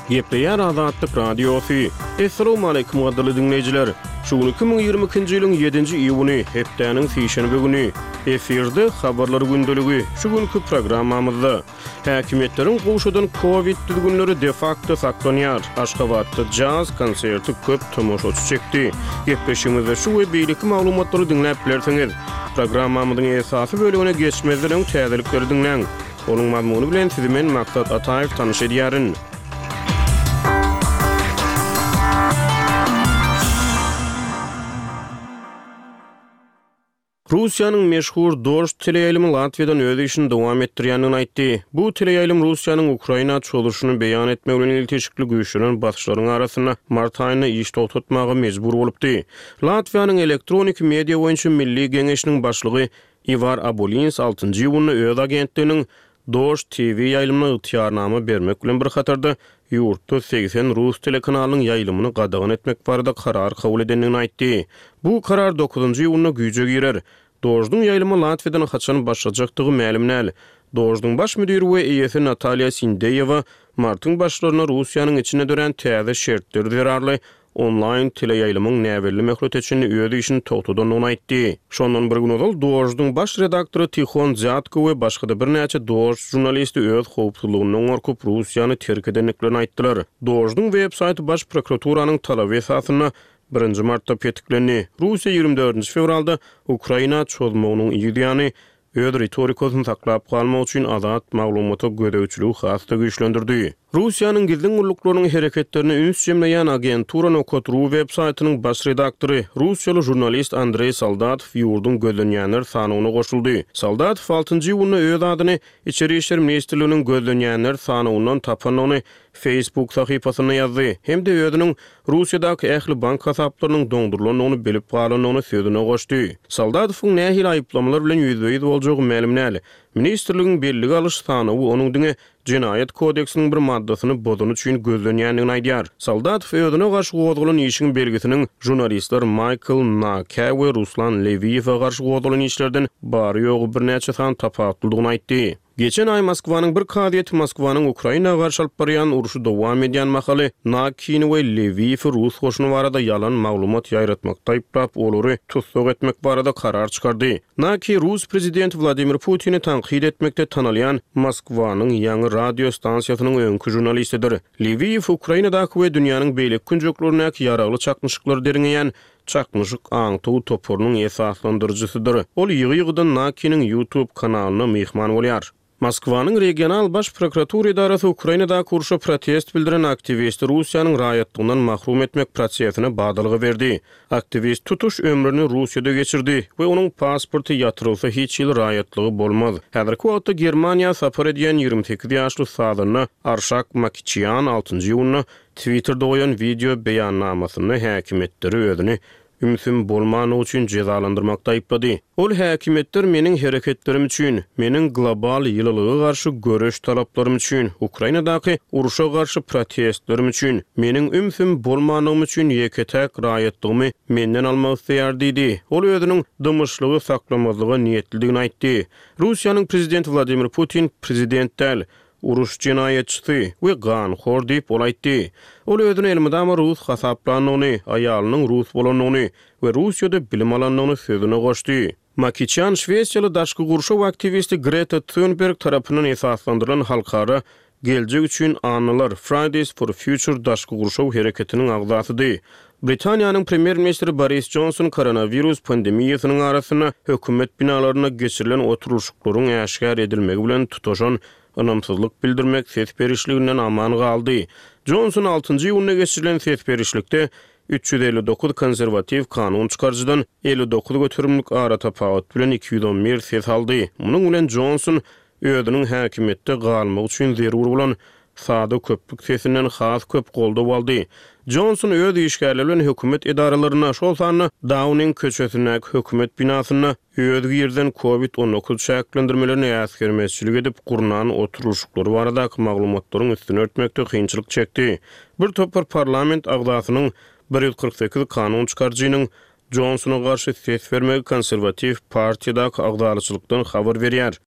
Gepleýär Azatlyk Radiosu. Assalamu alaykum gatly dinleýijiler. Şu 2022-nji ýylyň 7-nji iýuny hepdeniň sýşenbe güni efirde habarlar gündöligi şu günkü programmamyzda häkimetleriň goşudan Covid düzgünleri de facto saklanýar. Aşgabatda jazz konserti köp tomoşaçy çekdi. Gepleşigimizde şu we beýleki maglumatlary dinläp bilersiňiz. Programmamyzyň esasy bölügine geçmezden täzelikleri dinleň. Onuň mazmuny bilen sizi men Maksat Ataýew tanyş edýärin. Russiýanyň meşhur Dost teleýalymy Latviýadan öz işini dowam etdirýändigini aýtdy. Bu teleýalym Russiýanyň Ukraina çoluşyny beýan etmek bilen ilteşikli güýçlenen batyşlaryň arasyna mart aýyna iş togtatmagy mejbur bolupdy. Latviýanyň elektronik media boýunça milli geňeşiniň başlygy Ivar Abolins 6-njy ýylyny öz agentliginiň Dost TV ýaýlymyna ýetýärnama bermek bilen bir hatarda ýurtda 80 Rus telekanalynyň ýaýlymyny gadagyn etmek barada karar kabul edenligini aýtdy. Bu karar 9-njy ýylyna güýje girer. Dojdyň ýaýlymy Latviýadan haçan başlajakdygy ma'lum näl. Dojdyň baş müdiri we eýesi Natalya Sindeýewa martyň başlaryna Russiýanyň içine dören täze şertleri zerarly online teleýaýlymyň näwelli möhlet etjini öz işini togtadan onu aýtdy. Şondan bir gün ol Dojdyň baş redaktory Tihon Zyatko we başga bir näçe Doj jurnalisti öz howpsuzlygyny gorkup Russiýany terk edenliklerini aýtdylar. Dojdyň web-saýty baş prokuraturanyň talaby esasyna 1 martda petiklendi. Russiýa 24 fevralda Ukraina çözmeginiň ýygyny öz retorikasyny saklap galmak üçin azat maglumata gödäwçiligi hasda güýçlendirdi. Russiýanyň gizli guruluklarynyň hereketlerini üns jemleýän agentura Nokotru web-saýtynyň baş redaktory Russiýaly jurnalist Andrey Soldatov ýurdun gözlenýänler sanyna goşuldy. Soldatov 6-njy ýylyny öz adyny İçeri işler ministrliginiň gözlenýänler sanynyň tapanyny Facebook sahypasyna ýazdy. Hemde özüniň Russiýadaky ähli bank hasaplarynyň doňdurulanyny bilip galanyny sözüne goşdy. Soldatowyň nähil aýyplamalar bilen ýüzbeýiz boljagy ma'lum näl. Ministrligiň belli galyş sanyny onuň diňe Cinayet kodeksiniň bir maddasyny bozun üçin gözlenýändigini aýdýar. Soldatov özüne garşy goýulan işiň belgisiniň jurnalistler Michael Naka we Ruslan Leviewa garşy goýulan işlerden bary ýogy bir näçe san tapatlydygyny aýtdy. Geçen ay Moskwanyň bir kadiýeti Moskwanyň Ukraina garşy alyp barýan uruşy dowam edýän mahaly Nakin we Leview Rus goşuny barada ýalan maglumat ýaýratmakda aýplap olary tutsak etmek barada karar çykardy. Naki Rus prezidenti Vladimir Putin'i tanqid etmekde tanalyan Moskwanyň ýangy radio stansiýasynyň öňkü jurnalistidir. Leview Ukrainadaky we dünýäniň beýlek künjeklerine ýaragly çakmyşlyklar deriňeýän çakmyşyk aňtuw toporunyň esaslandyrjysydyr. Ol ýygy-ýygydan Naki'niň YouTube kanalyna mehman bolýar. Moskwanyň regional baş prokuratura idarasy Ukrainada kurşa protest bildiren aktivisti Russiýanyň raýatlygynyň mahrum etmek prosesine badalygy berdi. Aktivist tutuş ömrüni Russiýada geçirdi we onuň pasporty ýatyrylsa hiç ýyl raýatlygy bolmaz. Häzirki wagtda Germaniýa sapar edýän 28 ýaşly Sadyny Arşak Makiçyan 6-njy ýylyny Twitterda goýan video beýannamasyny häkimetleri özüni ümsün bolmany üçin cezalandyrmakda aýplady. Ol häkimetler meniň hereketlerim üçin, meniň global ýylylyga garşy göreş talaplarym üçin, Ukrainadaky uruşa garşy protestlerim üçin, meniň ümsün bolmanygym üçin ýeketek raýatlygymy menden almak istärdi. Ol özüniň dymyşlygy saklamazlyga niýetlidigini aýtdy. Russiýanyň prezidenti Vladimir Putin prezidentdäl uruş cinayetçisi we ganxor diýip olaýtdy. Ol özüni elmydama Rus hasaplanyny, aýalynyň Rus bolanyny we Russiýada bilim alanyny sözüne goşdy. Makiçyan Şwesiýaly daşky gurşaw aktivisti Greta Thunberg tarapynyň esaslandyrylan halkara geljek üçin anılar Fridays for Future daşky gurşaw hereketiniň agzasydy. Britaniýanyň premier ministri Boris Johnson koronavirus pandemiýasynyň arasyna hökümet binalaryna geçirilen oturuşyklaryň äşkar edilmegi bilen tutaşan anamsızlyk bildirmek ses berişliginden aman galdy. Johnson 6-njy ýylyna geçirilen ses berişlikde 359 konservativ kanun çykarjydan 59 götürümlik ara tapagat bilen 211 ses aldy. Munyň bilen Johnson özüniň häkimetde galmak üçin zerur bolan sada köplük sesinden has köp golda aldy. Johnson öz işgärleri bilen hökümet idaralaryna şol sany Downing köçesine hökümet binasyna öz ýerden COVID-19 şäklendirmelerini ýaskermezçilik edip gurunan oturuşyklary barada maglumatlaryň üstüne örtmekde kynçylyk çekdi. Bir topar parlament agdasynyň 148 kanun çykarjynyň Johnson'a garşy ses vermegi konservativ partiýadaky agdalyçylykdan habar berýär.